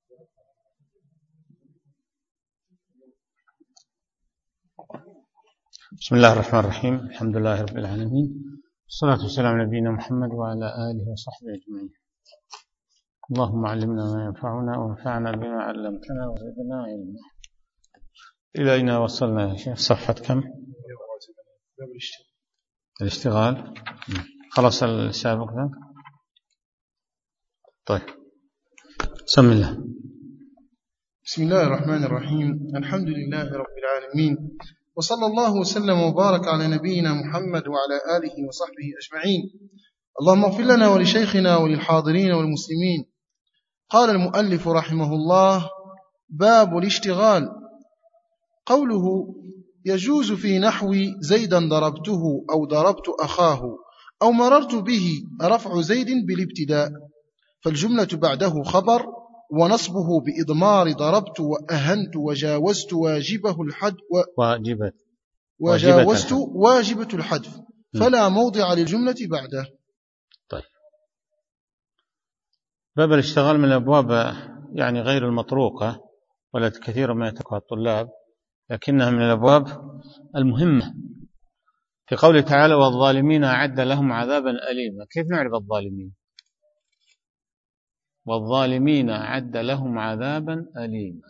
بسم الله الرحمن الرحيم. الحمد لله رب العالمين، والصلاة والسلام على نبينا محمد وعلى آله وصحبه أجمعين. اللهم علمنا ما ينفعنا وانفعنا بما علمتنا وزدنا علما. إلى أين وصلنا يا شيخ؟ صفحة كم؟ الاشتغال. خلص السابق ذاك. طيب، بسم الله. بسم الله الرحمن الرحيم. الحمد لله رب العالمين، وصلى الله وسلم وبارك على نبينا محمد وعلى آله وصحبه أجمعين. اللهم اغفر لنا ولشيخنا وللحاضرين والمسلمين. قال المؤلف رحمه الله: باب الاشتغال. قوله: يجوز في نحو زيدا ضربته أو ضربت أخاه أو مررت به رفع زيد بالابتداء، فالجملة بعده خبر، ونصبه بإضمار ضربت وأهنت وجاوزت واجبه الحد وجاوزت واجبة الحذف، فلا موضع للجملة بعده. طيب، باب الاشتغال من الأبواب يعني غير المطروقة ولا كثير ما يتركها الطلاب، لكنها من الأبواب المهمة. في قوله تعالى: والظالمين أعد لهم عذابا أليما. كيف نعرف الظالمين؟ والظالمين أعد لهم عذابا أليما.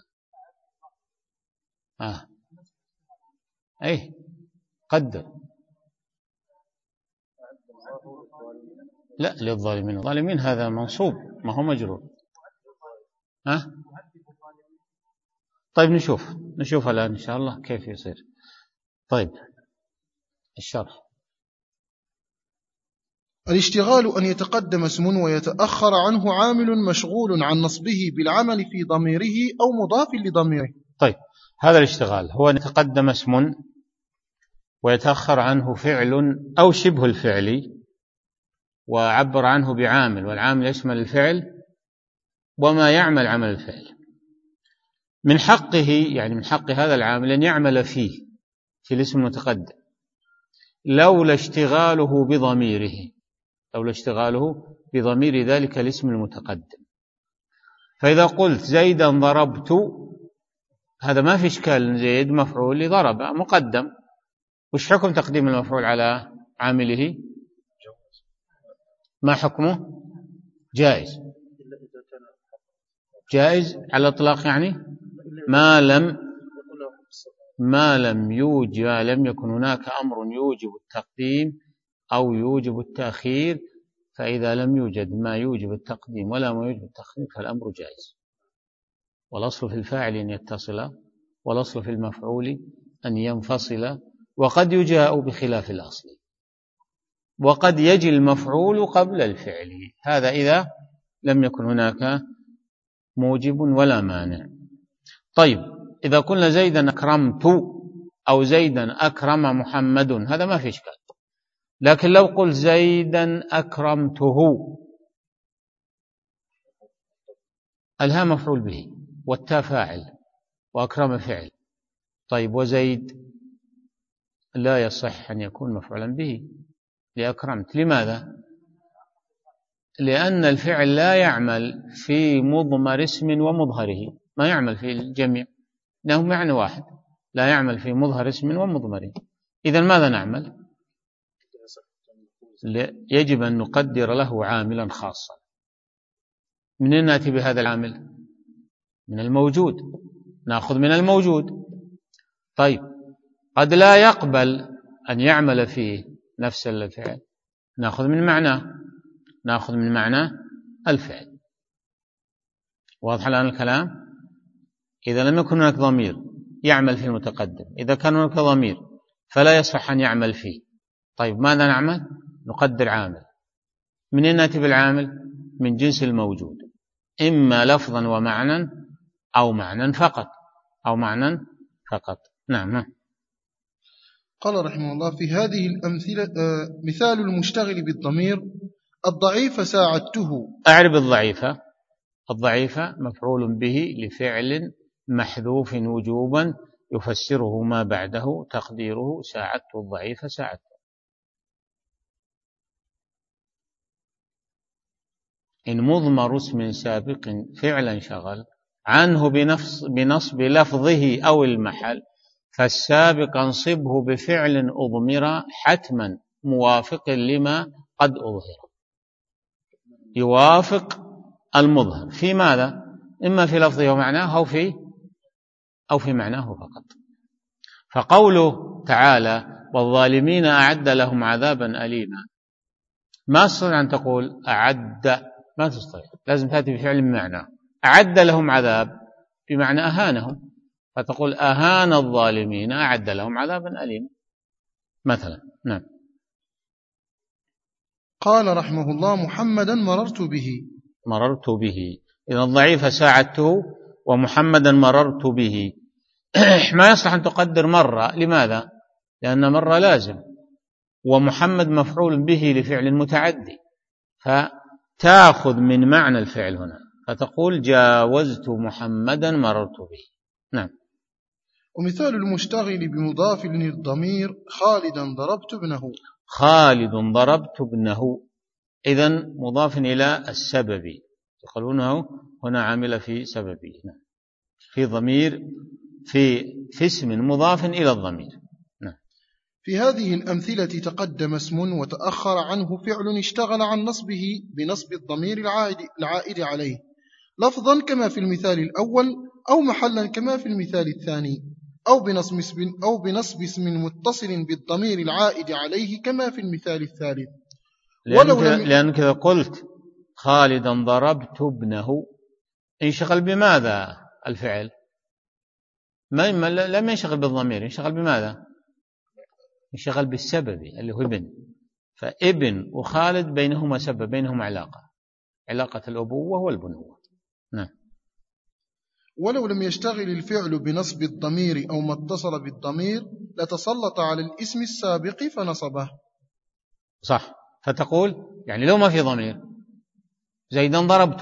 أي قدر. لا، للظالمين. الظالمين هذا منصوب ما هو مجرور. طيب، نشوف الآن إن شاء الله كيف يصير. طيب، الشرح. الاشتغال أن يتقدم اسم ويتأخر عنه عامل مشغول عن نصبه بالعمل في ضميره أو مضاف لضميره. طيب، هذا الاشتغال هو أن يتقدم اسم ويتأخر عنه فعل أو شبه الفعل، وعبر عنه بعامل، والعامل يشمل الفعل وما يعمل عمل الفعل. من حقه، يعني من حق هذا العامل أن يعمل فيه في الاسم المتقدم لولا اشتغاله بضمير ذلك الاسم المتقدم. فإذا قلت زيدا ضربت، هذا ما في إشكال، زيد مفعول لضرب مقدم. وش حكم تقديم المفعول على عامله؟ ما حكمه؟ جائز على الإطلاق، يعني ما لم يكن هناك أمر يوجب التقديم أو يوجب التأخير. فإذا لم يوجد ما يوجب التقديم ولا ما يوجب التأخير فالأمر جائز. والأصل في الفاعل أن يتصل، والأصل في المفعول أن ينفصل، وقد يجاء بخلاف الأصل، وقد يجي المفعول قبل الفعل. هذا إذا لم يكن هناك موجب ولا مانع. طيب، إذا قلنا زيدا أكرمت أو زيدا أكرم محمد، هذا ما في إشكال. لكن لو قلت زيدا أكرمته، الها مفعول به والتاء فاعل وأكرم فعل. طيب، وزيد لا يصح أن يكون مفعولا به لأكرمت. لماذا؟ لأن الفعل لا يعمل في مضمر اسم ومظهره، ما يعمل في الجميع، إنه معنى واحد، لا يعمل في مظهر اسم ومضمره. إذن ماذا نعمل؟ يجب أن نقدر له عاملا خاصا. منين نأتي بهذا العامل؟ من الموجود، نأخذ من الموجود. طيب، قد لا يقبل أن يعمل فيه نفس الفعل، نأخذ من معنى الفعل. واضح الآن الكلام؟ إذا لم يكن هناك ضمير يعمل في المتقدم، إذا كان هناك ضمير فلا يصح أن يعمل فيه. طيب، ماذا نعمل؟ نقدر عامل. منين نأتي بالعامل؟ من جنس الموجود، إما لفظا ومعنى أو معنى فقط. نعم. قال رحمه الله: في هذه الأمثلة مثال المشتغل بالضمير: الضعيف ساعدته. أعرب الضعيفة مفعول به لفعل محذوف وجوبا يفسره ما بعده، تقديره ساعدت الضعيف ساعدته. إن مضمر اسم سابق فعلا شغل عنه بنصب لفظه أو المحل، فالسابق انصبه بفعل أضمر حتما موافق لما قد أظهر. يوافق المظهر في ماذا؟ إما في لفظه ومعناه أو في معناه فقط. فقوله تعالى والظالمين أعد لهم عذابا أليما، ما تستطيع أن تقول أعد، ما تستطيع، لازم تأتي بفعل بمعنى. أعد لهم عذاب بمعنى أهانهم، فتقول أهان الظالمين أعد لهم عذابا أليما مثلا. نعم. قال رحمه الله محمدا مررت به. إذا الضعيف ساعدته ومحمدا مررت به. ما يصلح أن تقدر مرة. لماذا؟ لأن مرة لازم، ومحمد مفعول به لفعل متعدي، فتأخذ من معنى الفعل هنا، فتقول جاوزت محمدا مررت به. نعم. ومثال المشتغل بمضاف للضمير خالدا ضربت ابنه. خالد ضربت ابنه، إذن مضاف إلى السبب، يقولونه هنا عامل في سببه. نعم. في ضمير في اسم مضاف إلى الضمير. نعم. في هذه الأمثلة تقدم اسم وتأخر عنه فعل اشتغل عن نصبه بنصب الضمير العائد عليه لفظا كما في المثال الأول، أو محلا كما في المثال الثاني، أو بنصب اسم متصل بالضمير العائد عليه كما في المثال الثالث. لأنك إذا قلت خالدا ضربت ابنه انشغل بماذا الفعل؟ لم ينشغل بالضمير، ينشغل بماذا؟ ينشغل بالسبب اللي هو ابن. فابن وخالد بينهما سبب، بينهما علاقة الأبوة والبنوة. نعم. ولو لم يشتغل الفعل بنصب الضمير أو ما اتصل بالضمير لتسلط على الاسم السابق فنصبه. صح. فتقول يعني لو ما في ضمير زيدا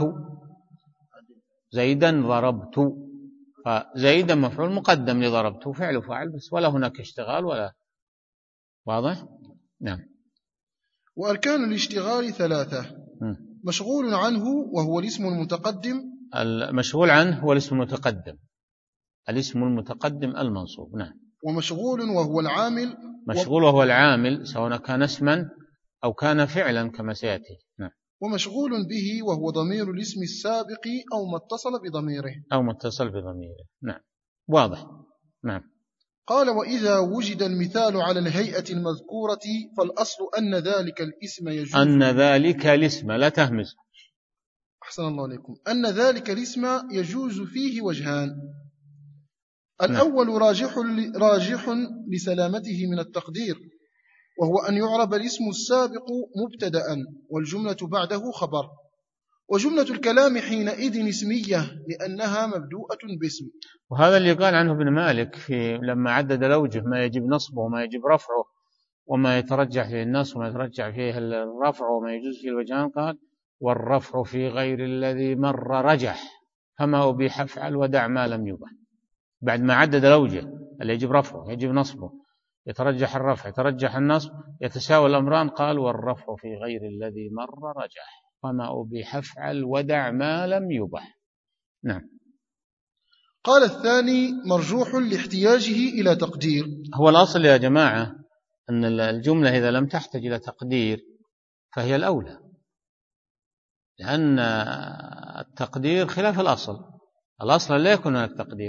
ضربت، فزيدا مفعول مقدم لضربت فعل وفاعل بس، ولا هناك اشتغال ولا. واضح؟ نعم. وأركان الاشتغال 3: مشغول عنه وهو الاسم المتقدم. المشغول عنه هو الاسم المتقدم، الاسم المتقدم المنصوب. نعم. ومشغول وهو العامل. مشغول وهو العامل سواء كان اسما أو كان فعلا كما سيأتي. نعم. ومشغول به وهو ضمير الاسم السابق أو ما اتصل بضميره. نعم. واضح. نعم. قال وإذا وجد المثال على الهيئة المذكورة فالأصل أن ذلك الاسم يجوز. أن ذلك الاسم، لا تهمز. أحسن الله عليكم. أن ذلك الاسم يجوز فيه وجهان: الأول راجح لسلامته من التقدير، وهو أن يعرب الاسم السابق مبتدأ والجملة بعده خبر، وجملة الكلام حينئذ اسمية لأنها مبدوءة باسم. وهذا اللي قال عنه ابن مالك لما عدد الأوجه، ما يجب نصبه وما يجب رفعه وما يترجح فيه النصب وما يترجح فيه الرفع وما يجوز فيه الوجهان. قال والرفع في غير الذي مر رجح، فما أبيح افعل ودع ما لم يبح. بعد ما عدد الأوجه اللي يجب رفعه يجب نصبه، يترجح الرفع يترجح النصب، يتساوى الأمران، قال والرفع في غير الذي مر رجح، فما أبيح افعل ودع ما لم يبح. نعم. قال الثاني مرجوح لاحتياجه إلى تقدير. هو الأصل يا جماعة أن الجملة إذا لم تحتاج إلى تقدير فهي الأولى، لأن التقدير خلاف الأصل لا يكون هناك تقدير.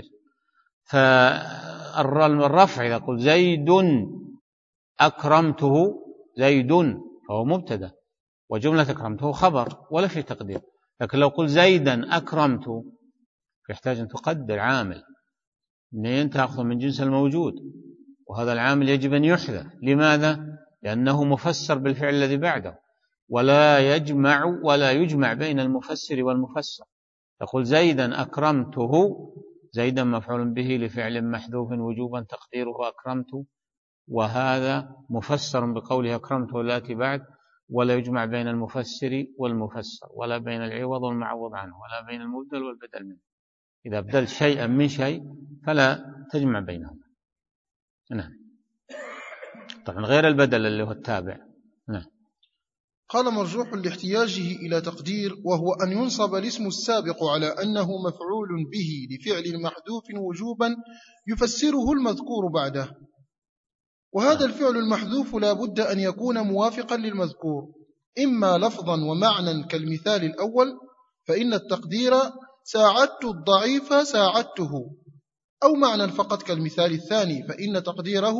فالرفع إذا قلت زيد أكرمته، زيد فهو مبتدأ وجملة أكرمته خبر ولا في تقدير. لكن لو قلت زيدا أكرمته يحتاج أن تقدر عامل، منين تأخذ من جنس الموجود، وهذا العامل يجب أن يحذف. لماذا؟ لأنه مفسر بالفعل الذي بعده، ولا يجمع بين المفسر والمفسر. تقول زيدا أكرمته، زيدا مفعول به لفعل محذوف وجوبا تقديره أكرمت، وهذا مفسر بقوله أكرمته التي بعد، ولا يجمع بين المفسر والمفسر، ولا بين العوض والمعوض عنه، ولا بين المبدل والبدل منه. إذا بدل شيئا من شيء فلا تجمع بينهما. نعم. طبعا غير البدل اللي هو التابع. نعم. قال مرجوح لاحتياجه إلى تقدير، وهو أن ينصب الاسم السابق على أنه مفعول به لفعل محذوف وجوبا يفسره المذكور بعده، وهذا الفعل المحذوف لا بد أن يكون موافقا للمذكور إما لفظا ومعنى كالمثال الأول، فإن التقدير ساعدت الضعيف ساعدته، أو معنى فقط كالمثال الثاني، فإن تقديره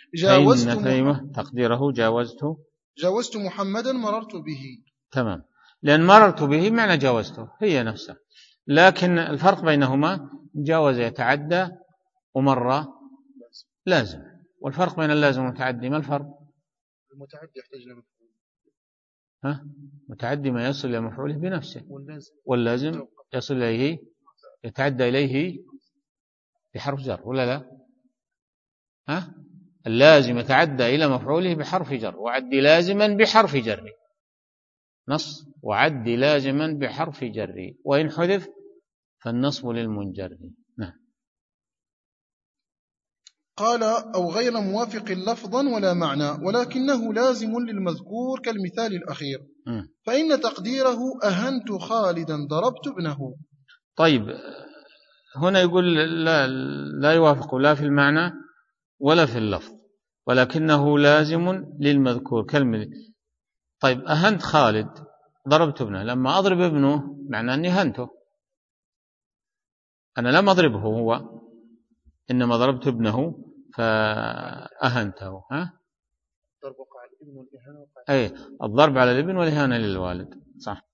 جاوزت محمدا مررت به. تمام، لأن مررت به معنى جاوزته هي نفسه، لكن الفرق بينهما جاوز يتعدى ومر لازم، والفرق بين اللازم والمتعدي ما الفرق؟ المتعدي يحتاج إلى مفعول، متعدي ما يصل إلى مفعوله بنفسه، واللازم يصل إليه يتعدى إليه بحرف جر ولا لا؟ اللازم يتعدى إلى مفعوله بحرف جر، وعدي لازما بحرف جر، نص وعدي لازما بحرف جر، وإن حذف فالنصب للمنجر. نعم. قال أو غير موافق لفظا ولا معنى ولكنه لازم للمذكور كالمثال الأخير، فإن تقديره أهنت خالدا ضربت ابنه. طيب هنا يقول لا يوافق لا في المعنى ولا في اللفظ، ولكنه لازم للمذكور كالمثال. طيب أهنت خالد ضربت ابنه، لما أضرب ابنه معنى أني هنته، أنا لم أضربه هو، إنما ضربت ابنه فأهنته. ضرب على الابن والإهانة أي الضرب على الابن والإهانة للوالد، صح.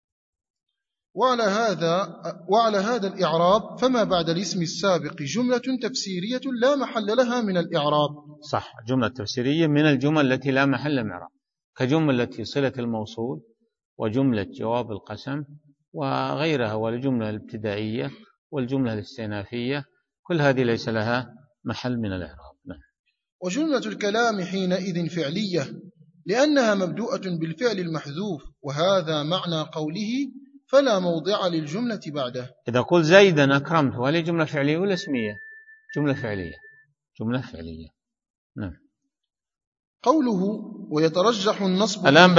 وعلى هذا الإعراب فما بعد الاسم السابق جملة تفسيرية لا محل لها من الإعراب. صح، جملة تفسيرية من الجمل التي لا محل من الإعراب، كجملة صلة الموصول وجملة جواب القسم وغيرها، والجملة الابتدائية والجملة الاستئنافية، كل هذه ليس لها محل من الإعراب. وجملة الكلام حينئذ فعلية لأنها مبدوءة بالفعل المحذوف، وهذا معنى قوله فلا موضع للجملة بعده. إذا قل زيدا أكرمته، هل هي جملة فعلية ولا اسمية؟ جملة فعلية. نعم. قوله ويترجح النصب. الآن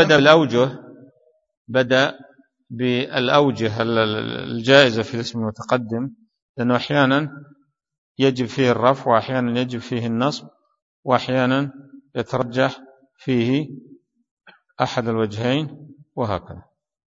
بدأ بالأوجه الجائزة في الاسم المتقدم، لأنه أحيانا يجب فيه الرفع وأحيانا يجب فيه النصب وأحيانا يترجح فيه أحد الوجهين وهكذا.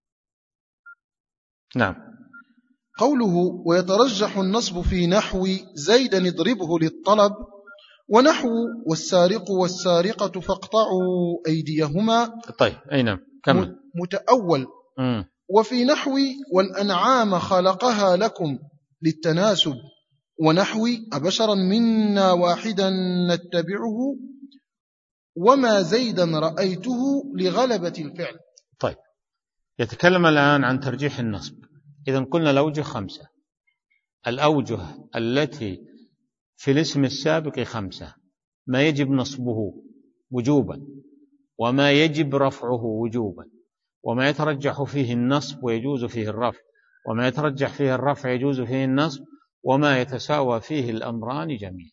نعم. قوله ويترجح النصب في نحو زيدا اضربه للطلب، ونحو والسارق والسارقة فاقطعوا أيديهما. طيب أي نعم كمل. متأول. وفي نحو والأنعام خلقها لكم للتناسب، ونحو أبشرا منا واحدا نتبعه، وما زيدا رأيته لغلبة الفعل. طيب يتكلم الآن عن ترجيح النصب. إذن قلنا الأوجه 5، الأوجه التي في الاسم السابق 5، ما يجب نصبه وجوبا، وما يجب رفعه وجوبا، وما يترجح فيه النصب ويجوز فيه الرفع، وما يترجح فيه الرفع يجوز فيه النصب، وما يتساوى فيه الأمران جميعا،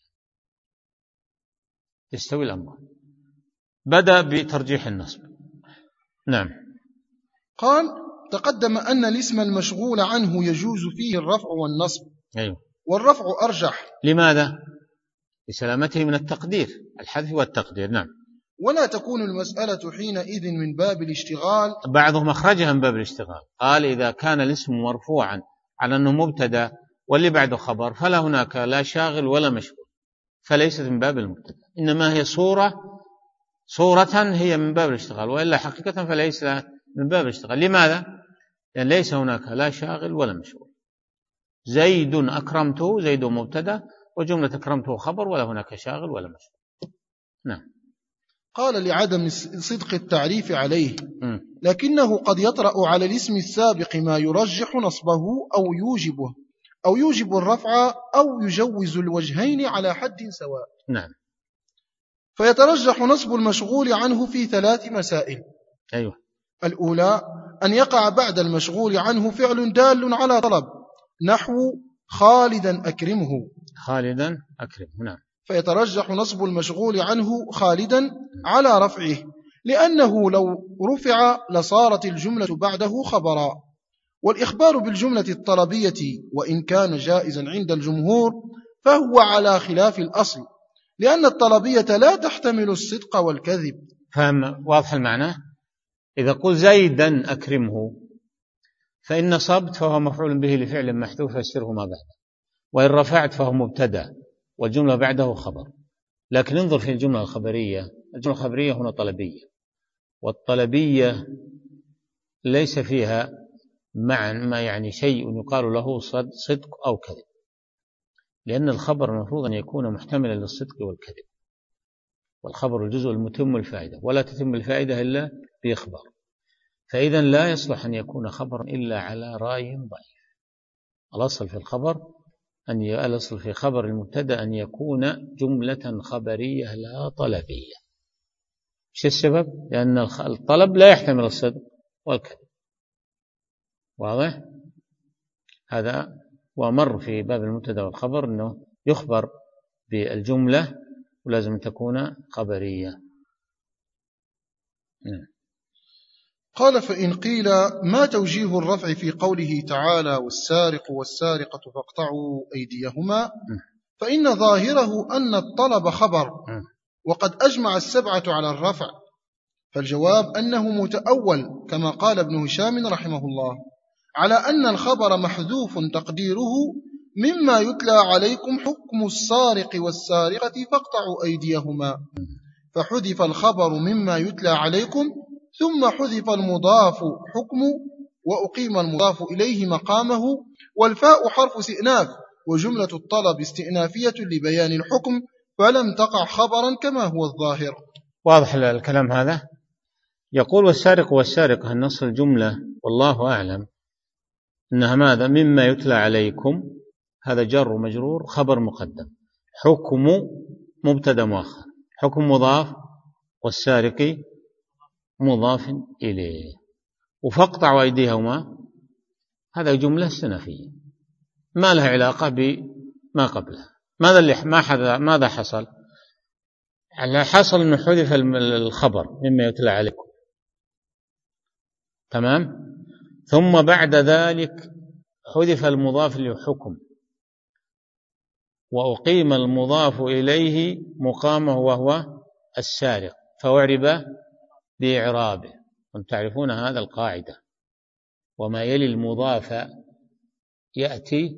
يستوي الأمران. بدأ بترجيح النصب. نعم. قال تقدم أن الاسم المشغول عنه يجوز فيه الرفع والنصب. أيوه. والرفع أرجح. لماذا؟ لسلامته من التقدير، الحذف والتقدير. نعم. ولا تكون المسألة حينئذ من باب الاشتغال. بعضهم أخرجها من باب الاشتغال، قال إذا كان الاسم مرفوعا على أنه مبتدا واللي بعده خبر فلا هناك لا شاغل ولا مشغول، فليست من باب المبتدا، إنما هي صورة هي من باب الاشتغال، وإلا حقيقة فليس من باب الاشتغال. لماذا؟ لأن ليس هناك لا شاغل ولا مشغول. زيد أكرمته، زيد مبتدا، وجملة أكرمته خبر، ولا هناك شاغل ولا مشغول. نعم. قال لعدم صدق التعريف عليه، لكنه قد يطرأ على الاسم السابق ما يرجح نصبه أو يوجب الرفع أو يجوز الوجهين على حد سواء. نعم. فيترجح نصب المشغول عنه في 3 مسائل. أيوه. الأولى أن يقع بعد المشغول عنه فعل دال على طلب، نحو خالدا أكرمه. خالدا أكرمه. نعم. فيترجح نصب المشغول عنه خالدا على رفعه، لأنه لو رفع لصارت الجملة بعده خبرا. والإخبار بالجملة الطلبية وإن كان جائزا عند الجمهور فهو على خلاف الأصل، لأن الطلبية لا تحتمل الصدق والكذب. فهم واضح المعنى؟ إذا قل زيدا أكرمه فإن نصبت فهو مفعول به لفعل محذوف فيسره ما بعده، وإن رفعت فهو مبتدأ والجملة بعده خبر. لكن انظر في الجملة الخبرية، الجملة الخبرية هنا طلبية، والطلبية ليس فيها ما يعني شيء يقال له صدق أو كذب، لأن الخبر المفروض أن يكون محتملا للصدق والكذب، والخبر الجزء المتم الفائدة، ولا تتم الفائدة إلا بإخبار. فإذا لا يصلح أن يكون خبرا إلا على راي ضعيف. الأصل في الخبر الأصل في خبر المبتدأ أن يكون جملة خبرية لا طلبية. إيش السبب؟ لأن الطلب لا يحتمل الصدق والكذب. واضح؟ هذا ومر في باب المبتدأ والخبر أنه يخبر بالجملة ولازم تكون خبرية. قال: فإن قيل ما توجيه الرفع في قوله تعالى والسارق والسارقة فاقطعوا أيديهما، فإن ظاهره أن الطلب خبر، وقد أجمع السبعة على الرفع، فالجواب أنه متأول كما قال ابن هشام رحمه الله، على أن الخبر محذوف تقديره مما يتلى عليكم حكم السارق والسارقة فاقطعوا أيديهما، فحذف الخبر مما يتلى عليكم ثم حذف المضاف حكم وأقيم المضاف إليه مقامه، والفاء حرف استئناف، وجملة الطلب استئنافية لبيان الحكم فلم تقع خبرا كما هو الظاهر. واضح الكلام هذا؟ يقول والسارق والسارقة النص الجملة والله أعلم إنها ماذا؟ مما يتلى عليكم، هذا جر ومجرور خبر مقدم، حكم مبتدا مؤخر، حكم مضاف، والسارق مضاف إليه، وفاقطعوا أيديهما هذا جملة استئنافية ما لها علاقة بما قبلها. ماذا حصل؟ حصل أنه حذف الخبر مما يتلى عليكم، تمام؟ ثم بعد ذلك حذف المضاف لحكم وأقيم المضاف إليه مقامه وهو السارق، فأعرب بإعرابه. وانتم تعرفون هذا القاعدة، وما يلي المضاف يأتي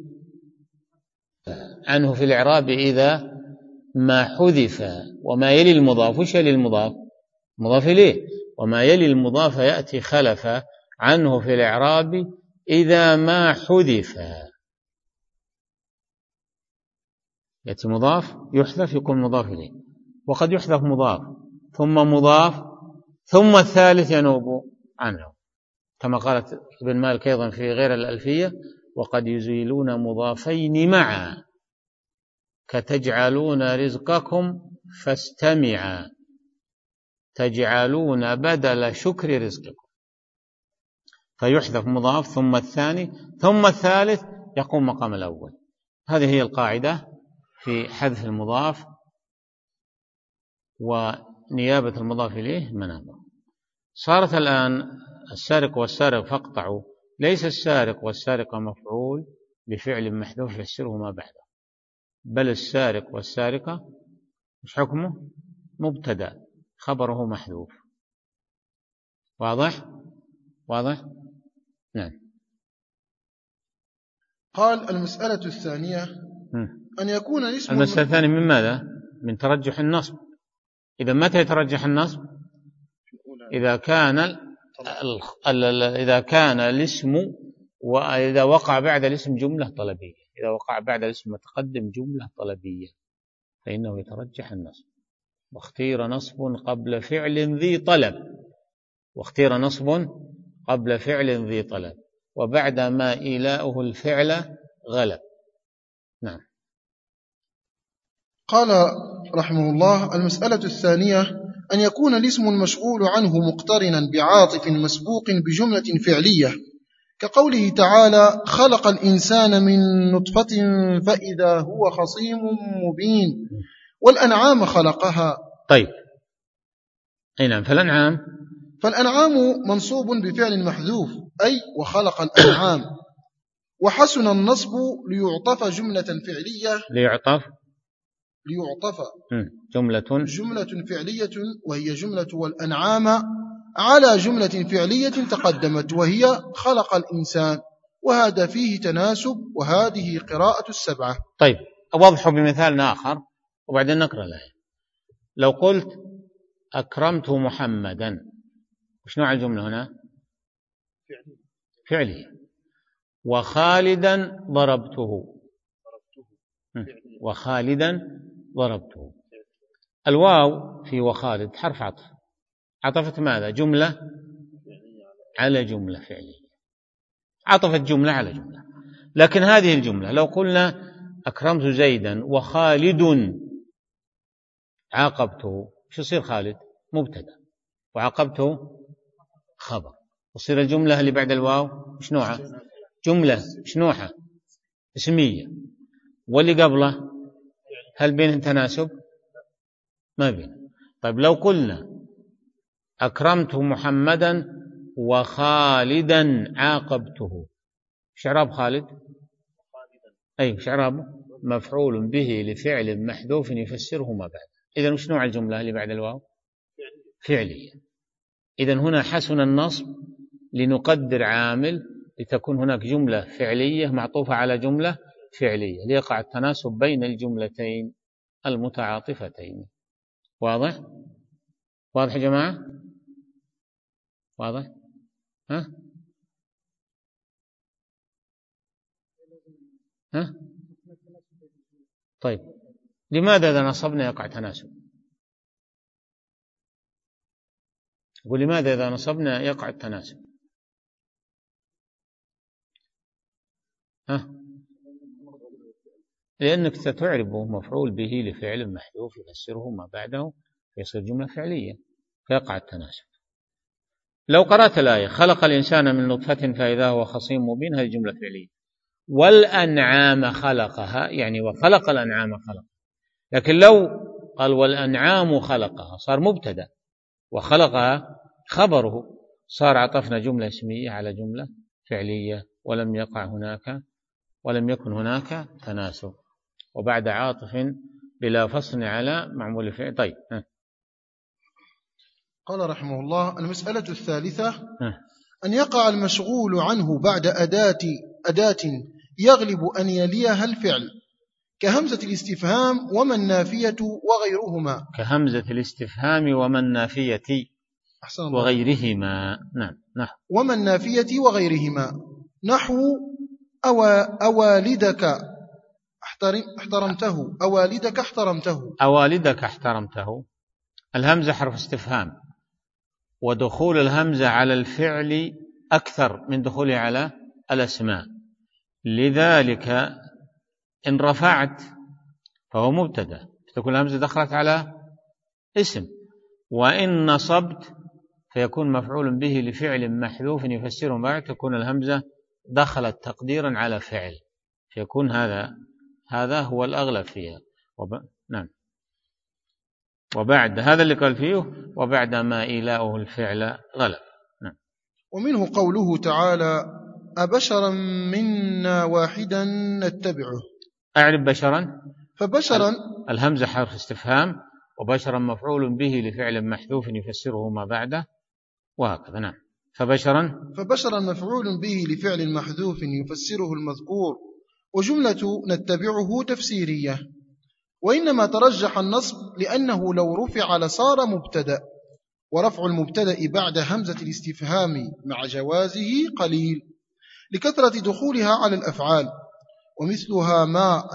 عنه في الإعراب إذا ما حذف، وما يلي المضاف، وش يلي المضاف؟ مضاف إليه، وما يلي المضاف يأتي خلف عنه في الإعراب إذا ما حذف، يأتي مضاف يحذف يكون مضاف إليه، وقد يحذف مضاف ثم مضاف ثم الثالث ينوب عنه، كما قالت ابن مالك أيضا في غير الألفية: وقد يزيلون مضافين معا كتجعلون رزقكم فاستمعا، تجعلون بدل شكر رزقكم، فيحذف مضاف ثم الثاني ثم الثالث يقوم مقام الأول. هذه هي القاعدة في حذف المضاف ونيابة المضاف إليه منابه. صارت الآن السارق والسارق فاقطعوا، ليس السارق والسارقة مفعول بفعل محذوف يفسره ما بعده، بل السارق والسارقة مش حكمه؟ مبتدأ خبره محذوف. واضح؟ نعم. قال: المسألة الثانية أن يكون الاسم المسألة الثانية من ماذا؟ من ترجح النصب. إذا متى يترجح النصب؟ إذا كان الاسم وإذا وقع بعد الاسم جملة طلبية، إذا وقع بعد الاسم متقدم جملة طلبية فإنه يترجح النصب. واختير نصب قبل فعل ذي طلب، وبعد ما إيلاؤه الفعل غلب. نعم. قال رحمه الله: المسألة الثانية أن يكون الاسم المشغول عنه مقترنا بعاطف مسبوق بجملة فعلية، كقوله تعالى: خلق الإنسان من نطفة فإذا هو خصيم مبين، والأنعام خلقها. طيب، أي نعم. فالأنعام منصوب بفعل محذوف أي وخلق الأنعام، وحسن النصب ليعطف جملة فعلية ليعطف جملة فعلية وهي جملة والأنعام على جملة فعلية تقدمت وهي خلق الإنسان، وهذا فيه تناسب، وهذه قراءة السبعة. طيب أوضح بمثال آخر وبعدين نقرأ الآية. لو قلت أكرمت محمدا، وش نوع الجملة هنا؟ فعلية. وخالدا ضربته، وخالدا ضربته. الواو في وخالد حرف عطف، عطفت ماذا؟ جملة على جملة فعلية، عطفت جملة على جملة. لكن هذه الجملة لو قلنا أكرمت زيدا وخالد عاقبته، شو يصير؟ خالد مبتدأ وعاقبته خبر، وصير الجملة اللي بعد الواو مش نوعها؟ جملة مش نوعها؟ اسمية. واللي قبله هل بينهم تناسب؟ ما بين. طيب لو قلنا أكرمت محمدا وخالدا عاقبته، شعراب خالد؟ أي شعراب مفعول به لفعل محذوف يفسره ما بعد. إذن وش نوع الجملة اللي بعد الواو؟ فعلية. إذن هنا حسن النصب لنقدر عامل لتكون هناك جملة فعلية معطوفة على جملة فعلية ليقع التناسب بين الجملتين المتعاطفتين. واضح؟ واضح يا جماعة؟ واضح؟ ها؟ طيب لماذا إذا نصبنا يقع تناسب؟ ولماذا إذا نصبنا يقع التناسب؟ لأنك ستعربه مفعول به لفعل محذوف يفسره ما بعده فيصير جملة فعلية فيقع التناسب. لو قرأت الآية خلق الإنسان من نطفة فإذا هو خصيم مبين، هذه جملة فعلية. والأنعام خلقها، يعني وخلق الأنعام خلق. لكن لو قال والأنعام خلقها صار مبتدأ وخلقها خبره، صار عطفنا جملة اسمية على جملة فعلية ولم يكن هناك تناسب، وبعد عاطف بلا فصل على معمول الفعل. طيب قال رحمه الله: المسألة الثالثة أن يقع المشغول عنه بعد أداة يغلب أن يليها الفعل كهمزة الاستفهام وما النافية وغيرهما. كهمزة الاستفهام وما النافية وغيرهما. نعم. وما النافية وغيرهما نحو أوالدك احترمته. أوالدك احترمته. الهمزة حرف استفهام، ودخول الهمزة على الفعل أكثر من دخوله على الأسماء، لذلك إن رفعت فهو مبتدأ تكون الهمزة دخلت على اسم، وإن نصبت فيكون مفعول به لفعل محذوف يفسره بعد تكون الهمزة دخلت تقديرا على فعل، فيكون هذا هو الأغلب فيها. نعم. وبعد هذا اللي قال فيه وبعد ما إيلاؤه الفعل غلب. نعم. ومنه قوله تعالى: أبشرا منا واحدا نتبعه. أعرف بشرا. فبشرا الهمزة حرف استفهام، وبشرا مفعول به لفعل محذوف يفسره ما بعده، وهكذا. نعم. فبشرا مفعول به لفعل محذوف يفسره المذكور، وجملة نتبعه تفسيرية، وإنما ترجح النصب لأنه لو رفع لصار مبتدأ، ورفع المبتدأ بعد همزة الاستفهام مع جوازه قليل لكثرة دخولها على الأفعال. ومثلها ما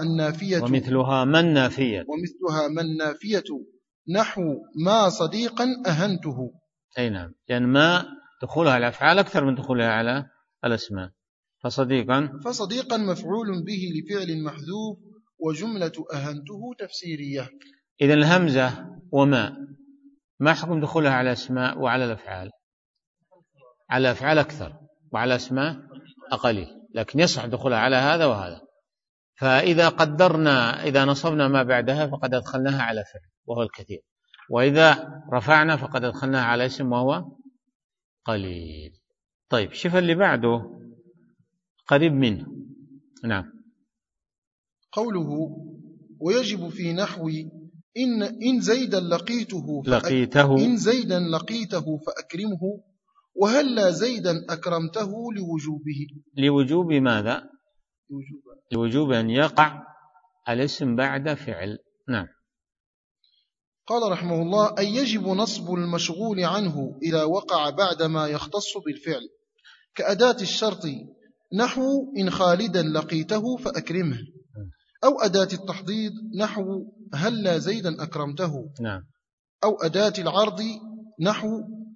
النافية نحو ما صديقا أهنته. أي نعم، لأن ما دخولها على الأفعال أكثر من دخولها على الأسماء. فصديقا مفعول به لفعل محذوف، وجملة أهنته تفسيرية. إذن الهمزة وما حكم دخولها على الأسماء وعلى الأفعال؟ على الأفعال أكثر وعلى الأسماء أقل، لكن يصح دخولها على هذا وهذا. فإذا نصبنا ما بعدها فقد أدخلناها على فعل وهو الكثير، وإذا رفعنا فقد أدخلناه على اسم وهو قليل. طيب شوف اللي بعده قريب منه. نعم. قوله ويجب في نحو إن زيدا إن زيدا لقيته فأكرمه وهلا زيدا أكرمته لوجوب ماذا؟ لوجوب أن يقع الاسم بعد فعل. نعم. قال رحمه الله أي يجب نصب المشغول عنه إذا وقع بعد ما يختص بالفعل كأداة الشرط نحو إن خالدا لقيته فأكرمه، أو أداة التحضيض نحو هلا زيدا أكرمته. نعم. أو أداة العرض نحو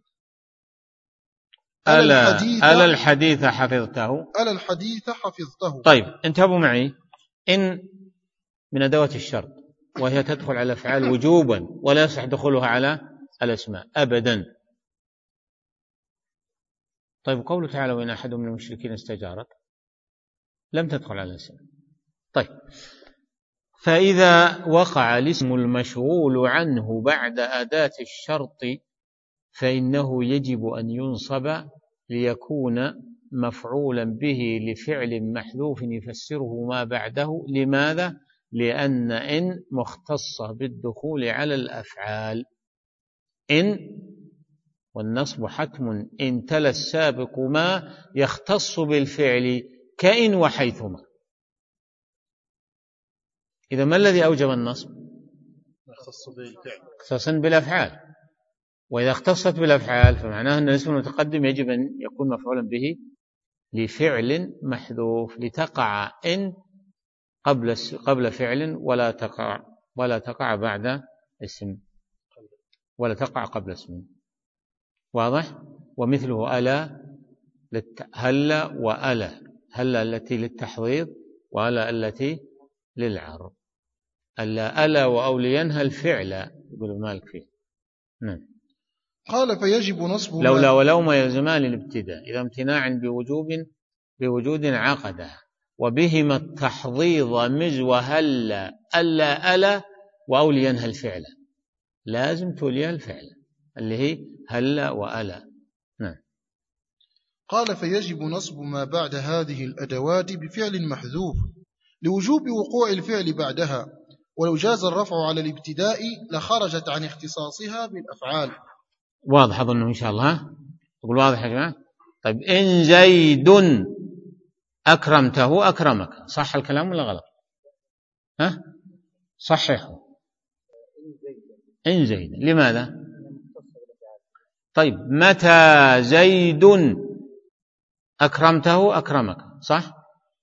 ألا الحديث حفظته. طيب انتبهوا معي، إن من أدوات الشرط وهي تدخل على الأفعال وجوبا ولا يصح دخولها على الأسماء أبدا. طيب قوله تعالى وإن أحد من المشركين استجارك لم تدخل على الأسماء. طيب فإذا وقع الاسم المشغول عنه بعد أداة الشرط فإنه يجب أن ينصب ليكون مفعولا به لفعل محذوف يفسره ما بعده. لماذا؟ لأن إن مختصة بالدخول على الأفعال. إن والنصب حتم إن تلا السابق ما يختص بالفعل كإن وحيثما. إذا ما الذي أوجب النصب؟ اختصاصا بالأفعال، وإذا اختصت بالأفعال فمعناه أن الاسم المتقدم يجب أن يكون مفعولا به لفعل محذوف لتقع إن قبل فعل ولا تقع بعد اسم ولا تقع قبل اسم. واضح؟ ومثله ألا هلا وألا، هلا التي للتحضيض وألا التي للعرض. ألا وأولينها الفعل يقول مالك فيه. نعم. قال فيجب نصب لولا ولو ما يلزمان الابتداء إذا امتناع بوجود عقده وبهما التحضيض مز وهلا ألا وأولينها الفعل، لازم توليها الفعل اللي هي هلا وألا. نعم. قال فيجب نصب ما بعد هذه الأدوات بفعل محذوف لوجوب وقوع الفعل بعدها، ولو جاز الرفع على الابتداء لخرجت عن اختصاصها بالأفعال. واضح أظنه إن شاء الله. تقول واضح يا جماعة؟ طيب إن زيد أكرمته أكرمك، صح الكلام ولا غلط؟ ها؟ صححه. إن زيد لماذا؟ طيب متى زيد أكرمته أكرمك، صح؟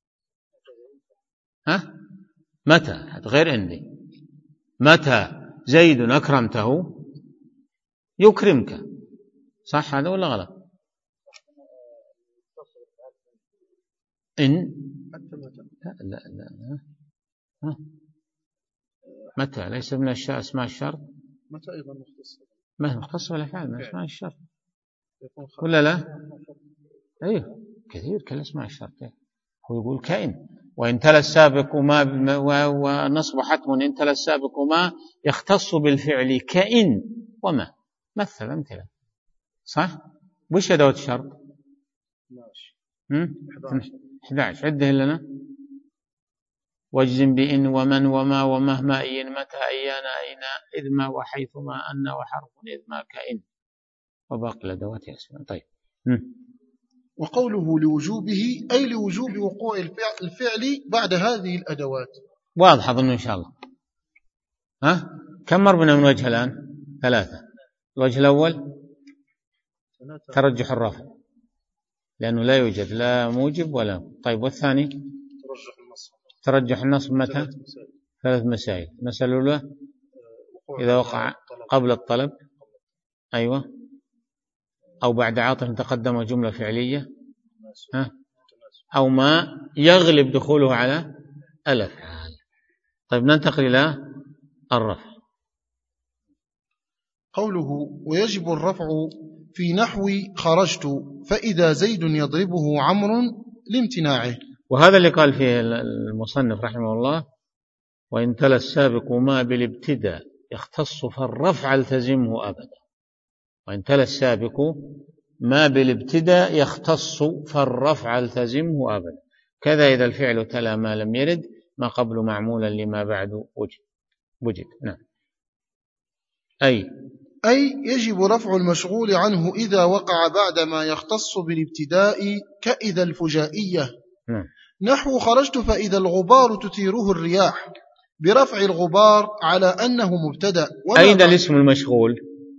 ها؟ متى غير إني متى زيد أكرمته يكرمك، صح هذا ولا غلط؟ إن لا ها؟ متى ليس من اسماء الشرط. متى أيضا مختص، ما مختص بالأفعال من اسماء الشرط ولا لا؟ أيه كثير كالاسماء الشرط. هو يقول كائن وإن تلا السابق ما ونصب حتم إن تلا السابق ما يختص بالفعل كائن وما مثل أمثلة، صح؟ وش أدوات الشرط؟ 11 عده لنا. واجزم بإن ومن وما ومهما إن متى أيان أين إذ ما وحيثما أن وحرف إذ ما كائن وباقي الأدوات أسماء. طيب. وقوله لوجوبه أي لوجوب وقوع الفعل بعد هذه الأدوات. واضح أظن إن شاء الله. ها؟ كم مربنا من وجه الآن؟ 3. الوجه الأول ترجح الرفع لأنه لا يوجد لا موجب ولا. طيب والثاني ترجح النصب متى؟ 3 مسائل. المسألة الأولى إذا وقع قبل الطلب، أيوة، أو بعد عاطف تقدم جملة فعلية، أو ما يغلب دخوله على الأفعال. طيب ننتقل إلى الرفع. قوله ويجب الرفع في نحو خرجت فإذا زيد يضربه عمرو لامتناعه. وهذا اللي قال فيه المصنف رحمه الله وإن تلا السابق ما بالابتداء يختص فالرفع التزمه أبدا، وإن تلا السابق ما بالابتداء يختص فالرفع التزمه أبدا. كذا إذا الفعل تلا ما لم يرد ما قبل معمولا لما بعد وجد. نعم. أي يجب رفع المشغول عنه إذا وقع بعد ما يختص بالابتداء كإذا الفجائية. نعم. نحو خرجت فإذا الغبار تثيره الرياح، برفع الغبار على أنه مبتدأ. أين الاسم المشغول؟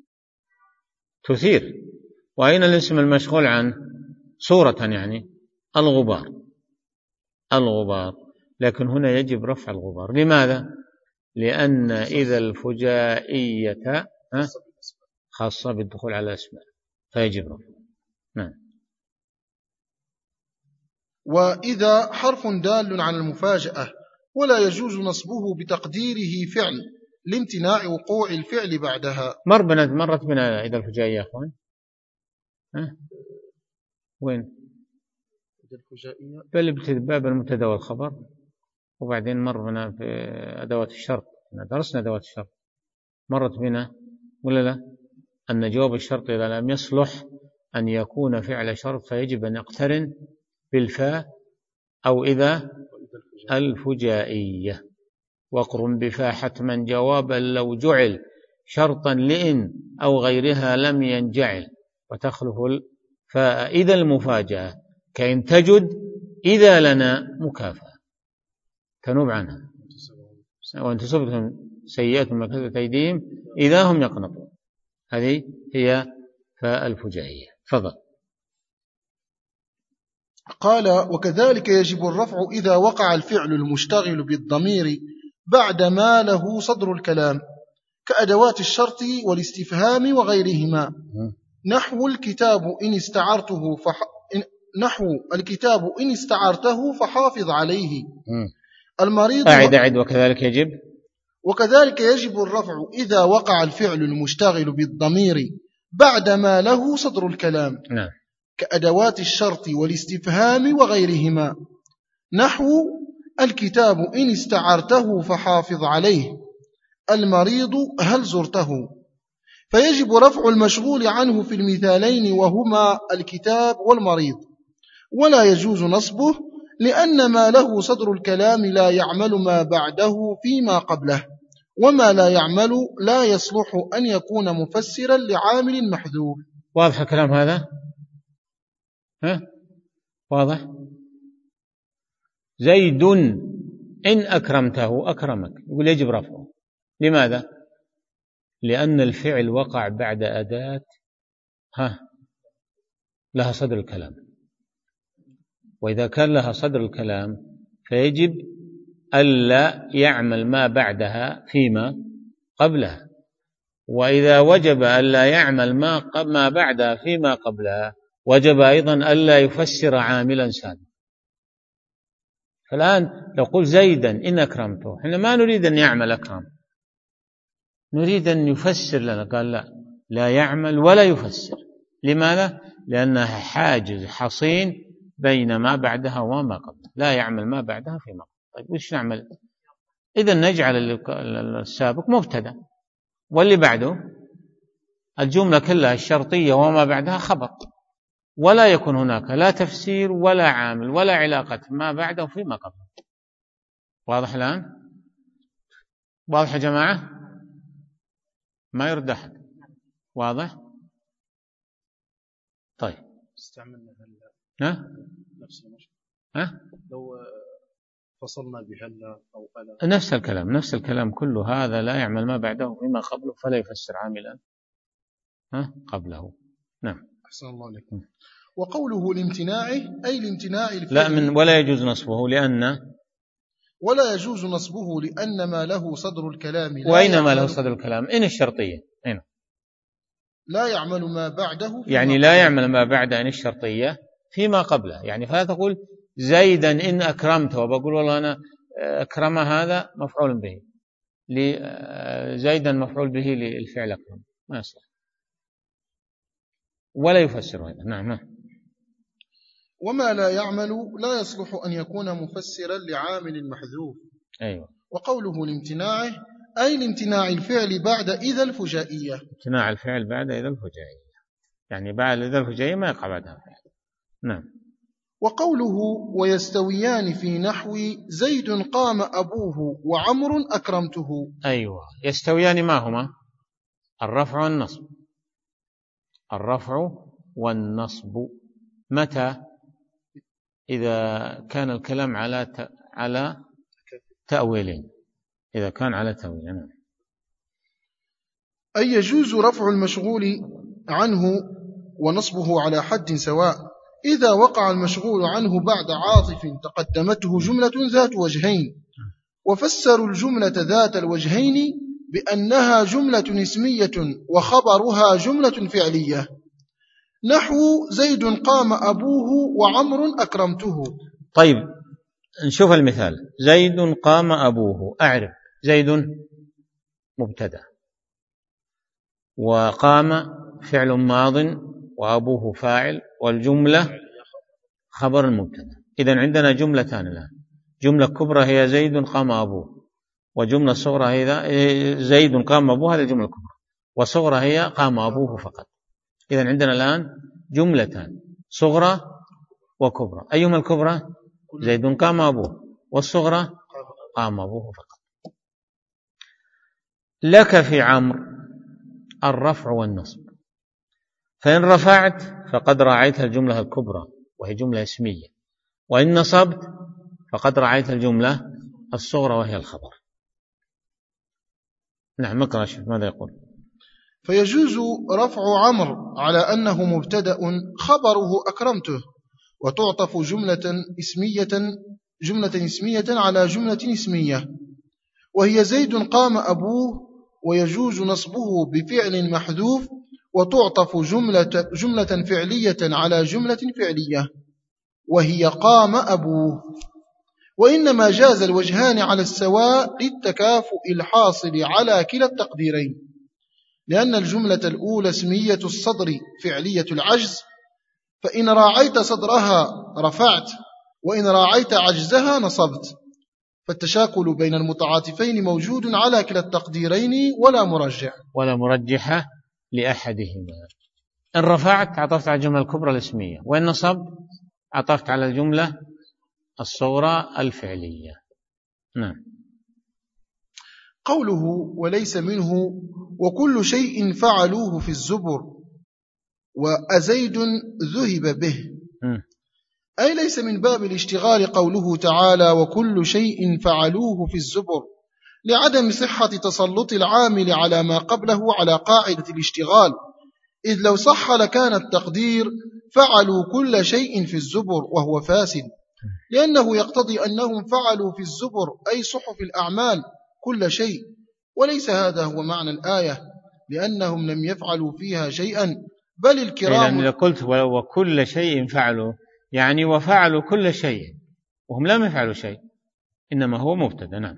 تثير. وأين الاسم المشغول عنه؟ صورة يعني الغبار. لكن هنا يجب رفع الغبار. لماذا؟ لأن إذا الفجائية خاصة بالدخول على الأسماء فيجب رفعه. نعم. وإذا حرف دال على المفاجأة ولا يجوز نصبه بتقديره فعل لامتناع وقوع الفعل بعدها. مرت بنا إذا الفجائية يا أخوان. وين؟ باب المبتدا والخبر، وبعدين مر بنا في أدوات الشرط. درسنا أدوات الشرط، مرت بنا ولا لا؟ أن جواب الشرط إذا لم يصلح أن يكون فعل شرط فيجب أن يقترن بالفاء، أو إذا الفجائية. وقرن بفاء حتما جوابا لو جعل شرطا لإن أو غيرها لم ينجعل، وتخلف الفاء إذا المفاجأة كإن تجد إذا لنا مكافأة تنوب عنها، وأن تصبهم سيئات ما كسبت أيديهم إذا هم يقنطون. هذه هي فاء الفجائية. فضل. قال: وكذلك يجب الرفع إذا وقع الفعل المشتغل بالضمير بعد ما له صدر الكلام كأدوات الشرط والاستفهام وغيرهما. نحو الكتاب إن استعرته فحافظ عليه. المريض أعد. وكذلك يجب الرفع إذا وقع الفعل المشتغل بالضمير بعد ما له صدر الكلام. نعم. كأدوات الشرط والاستفهام وغيرهما. نحو الكتاب إن استعرته فحافظ عليه. المريض هل زرته. فيجب رفع المشغول عنه في المثالين وهما الكتاب والمريض، ولا يجوز نصبه لأن ما له صدر الكلام لا يعمل ما بعده فيما قبله، وما لا يعمل لا يصلح أن يكون مفسرا لعامل محذوف. واضح الكلام هذا؟ واضح؟ زيد إن أكرمته أكرمك، يقول يجب رفعه. لماذا؟ لأن الفعل وقع بعد أداة لها صدر الكلام، وإذا كان لها صدر الكلام فيجب ألا يعمل ما بعدها فيما قبلها، وإذا وجب ألا يعمل ما بعدها فيما قبلها وجب أيضا ألا يفسر عاملا سابقا. فالآن لو قل زيدا إن أكرمته، إحنا ما نريد أن يعمل أكرم، نريد أن يفسر لنا. قال لا يعمل ولا يفسر. لماذا؟ لأنها حاجز حصين بين ما بعدها وما قبلها، لا يعمل ما بعدها فيما قبلها. طيب وش نعمل؟ إذا نجعل السابق مبتدأ واللي بعده الجملة كلها الشرطية وما بعدها خبر، ولا يكون هناك لا تفسير ولا عامل ولا علاقة ما بعده فيما قبله. واضح الآن؟ واضح يا جماعة؟ ما يرد أحد. واضح؟ طيب استعملنا نفس المشروع. لو فصلنا بهلا أو ألا نفس الكلام كله هذا لا يعمل ما بعده فيما قبله فلا يفسر عاملا قبله. نعم. أحسن الله عليكم. وقوله لامتناعه أي لامتناع الفعل. لا ولا يجوز نصبه ولا يجوز نصبه لأن ما له صدر الكلام. وأين ما له صدر الكلام؟ إن الشرطية هنا لا يعمل ما بعده يعني لا يعمل ما بعد إن الشرطية فيما قبله. يعني فلا تقول زيدا إن أكرمته وبقول والله أنا أكرم هذا مفعول به زيدا مفعول به للفعل أكرم، ما يصلح ولا يفسر هذا. نعم. وما لا يعمل لا يصلح أن يكون مفسرا لعامل محذوف. أيوة. وقوله لامتناعه أي لامتناع الفعل بعد إذا الفجائية. امتناع الفعل بعد إذا الفجائية، يعني بعد إذا الفجائية ما يقع بعدها فعل. نعم. وقوله ويستويان في نحو زيد قام أبوه وعمر أكرمته. أيوة، يستويان ما هما؟ الرفع والنصب. الرفع والنصب متى؟ إذا كان الكلام على تأويلين. إذا كان على تأويلين. نعم. أي يجوز رفع المشغول عنه ونصبه على حد سواء إذا وقع المشغول عنه بعد عاطف تقدمته جملة ذات وجهين، وفسروا الجملة ذات الوجهين بأنها جملة اسمية وخبرها جملة فعلية، نحو زيد قام أبوه وعمر أكرمته. طيب نشوف المثال. زيد قام أبوه، أعرف زيد مبتدأ، وقام فعل ماض، وأبوه فاعل، والجملة خبر المبتدأ. إذن عندنا جملتان الآن، جملة كبرى هي زيد قام أبوه، وجملة صغرى هي زيد قام أبوه، هذه الجملة الكبرى، وصغرى هي قام أبوه فقط. إذن عندنا الآن جملتان، صغرى وكبرى. أيهما الكبرى؟ زيد قام أبوه، والصغرى قام أبوه فقط. لك في عمرو الرفع والنصب، فإن رفعت فقد راعيت الجملة الكبرى وهي جملة اسمية، وإن نصبت فقد راعيت الجملة الصغرى وهي الخبر. نعم، اقرأ شوف ماذا يقول. فيجوز رفع عمرو على أنه مبتدأ خبره أكرمته، وتعطف جملة اسمية على جملة اسمية وهي زيد قام أبوه، ويجوز نصبه بفعل محذوف، وتعطف جملة فعلية على جملة فعلية وهي قام أبوه. وإنما جاز الوجهان على السواء للتكافؤ الحاصل على كلا التقديرين، لأن الجملة الأولى اسمية الصدر فعلية العجز، فإن راعيت صدرها رفعت، وإن راعيت عجزها نصبت، فالتشاكل بين المتعاطفين موجود على كلا التقديرين ولا مرجح لأحدهما. إن رفعت عطفت على الجملة الكبرى الاسمية، وإن نصبت عطفت على الجملة الصغرى الفعلية. نعم. قوله وليس منه وكل شيء فعلوه في الزبر وأزيد ذهب به، أي ليس من باب الاشتغال قوله تعالى وكل شيء فعلوه في الزبر، لعدم صحة تسلط العامل على ما قبله على قاعدة الاشتغال، إذ لو صح لكان التقدير فعلوا كل شيء في الزبر، وهو فاسد، لأنه يقتضي أنهم فعلوا في الزبر أي صحف الأعمال كل شيء، وليس هذا هو معنى الآية، لأنهم لم يفعلوا فيها شيئا، بل الكرام. إذا قلت وكل شيء فعلوا، يعني وفعلوا كل شيء وهم لم يفعلوا شيء، إنما هو مبتدأ. نعم.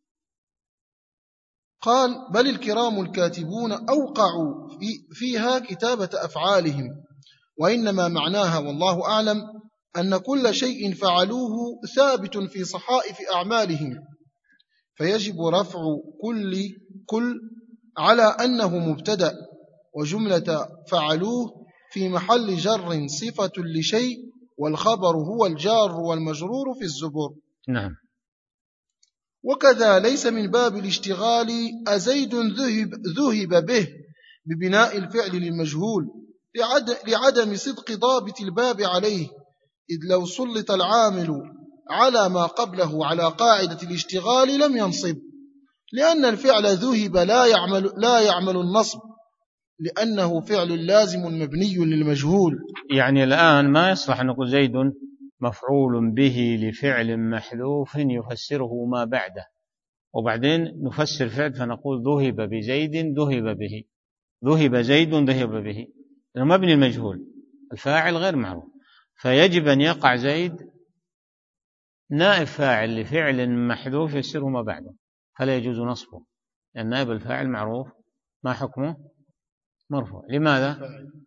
قال بل الكرام الكاتبون أوقعوا فيها كتابة أفعالهم، وإنما معناها والله أعلم أن كل شيء فعلوه ثابت في صحائف أعمالهم، فيجب رفع كل على أنه مبتدأ، وجملة فعلوه في محل جر صفة لشيء، والخبر هو الجار والمجرور في الزبر. نعم. وكذا ليس من باب الاشتغال أزيد ذهب به ببناء الفعل للمجهول، لعدم صدق ضابط الباب عليه، إذ لو سلط العامل على ما قبله على قاعدة الاشتغال لم ينصب، لأن الفعل ذهب لا يعمل النصب، لأنه فعل لازم مبني للمجهول. يعني الآن ما يصلح أن نقول زيد مفعول به لفعل محذوف يفسره ما بعده، وبعدين نفسر فعل فنقول ذهب بزيد ذهب به، ذهب زيد ذهب به، لأنه مبني المجهول، الفاعل غير معروف، فيجب أن يقع زيد نائب فاعل لفعل محذوف يفسره ما بعده، فلا يجوز نصبه، لأن نائب الفاعل معروف ما حكمه مرفوع. لماذا؟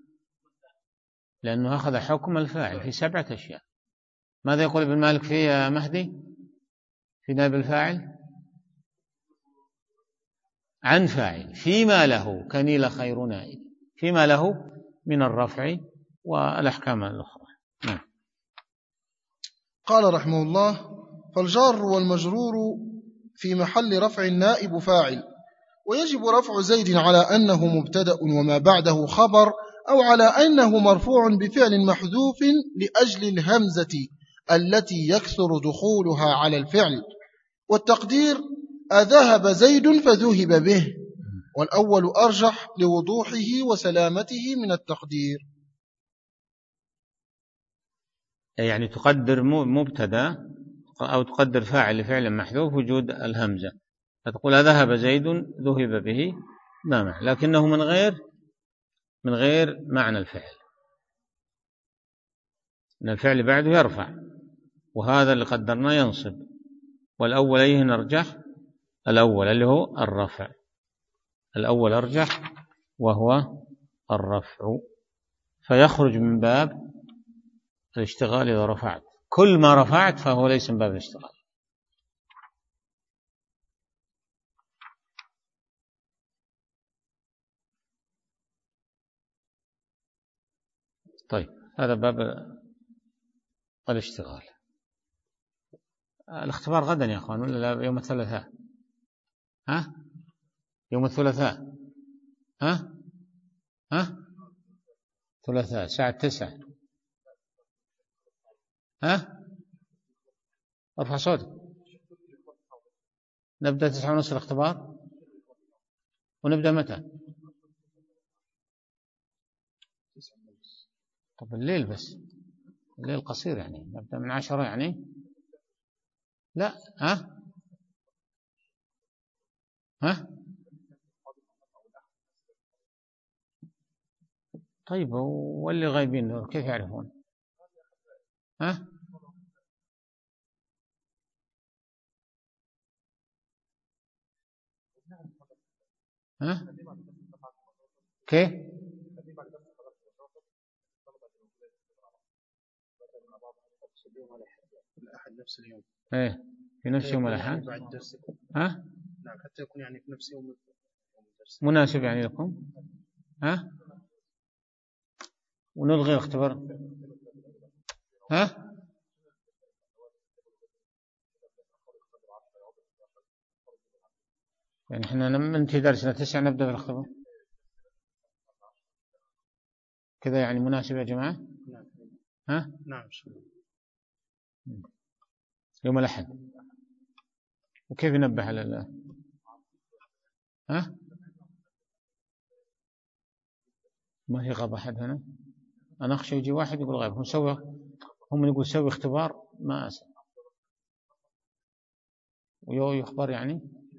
لأنه أخذ حكم الفاعل في 7 أشياء. ماذا يقول ابن مالك فيه يا مهدي في نائب الفاعل؟ عن فاعل فيما له كنيل خير نائل، فيما له من الرفع والأحكام الأخرى. نعم. قال رحمه الله: فالجار والمجرور في محل رفع نائب فاعل، ويجب رفع زيد على أنه مبتدأ وما بعده خبر، أو على أنه مرفوع بفعل محذوف لأجل الهمزة التي يكثر دخولها على الفعل، والتقدير أذهب زيد فذهب به، والأول أرجح لوضوحه وسلامته من التقدير. يعني تقدر مبتدأ أو تقدر فاعل لفعل محذوف وجود الهمزة، فتقول أذهب زيد ذهب به ما معنى، لكنه من غير معنى الفعل، أن الفعل بعده يرفع، وهذا اللي قدرنا ينصب، والأول أيه نرجح الأول اللي هو الرفع، الأول أرجح وهو الرفع، فيخرج من باب الاشتغال إذا رفعت، كل ما رفعت فهو ليس من باب الاشتغال. طيب هذا باب الاشتغال. الاختبار غدا يا أخوان ولا لا؟ يوم الثلاثاء. ها؟ يوم الثلاثاء. ها؟ ها؟ ثلاثاء الساعة 9. ها؟ ارفع صوتك. نبدأ 9:30 الاختبار، ونبدأ متى؟ طب الليل بس، الليل قصير يعني نبدأ من 10 يعني. لا. ها؟ ها؟ طيب واللي غايبين كيف يعرفون؟ ها؟ ها؟ كيف؟ الأحد نفس اليوم. ايه في نفس يوم الأحد. بعد الدرس. ها؟ نعم، حتى يكون يعني في نفس يوم الدرس. مناسب يعني لكم. ها؟ ونلغي الاختبار. ها؟ يعني احنا ننتهي درسنا 9 نبدأ بالاختبار كذا، يعني مناسب يا جماعة؟ ها؟ نعم. يوم الأحد. وكيف ينبه على ها؟ ما في غاب أحد هنا، أنا أخشى يجي واحد يقول غيب، هم يقول سوي اختبار ما أسأل ويخبر يعني.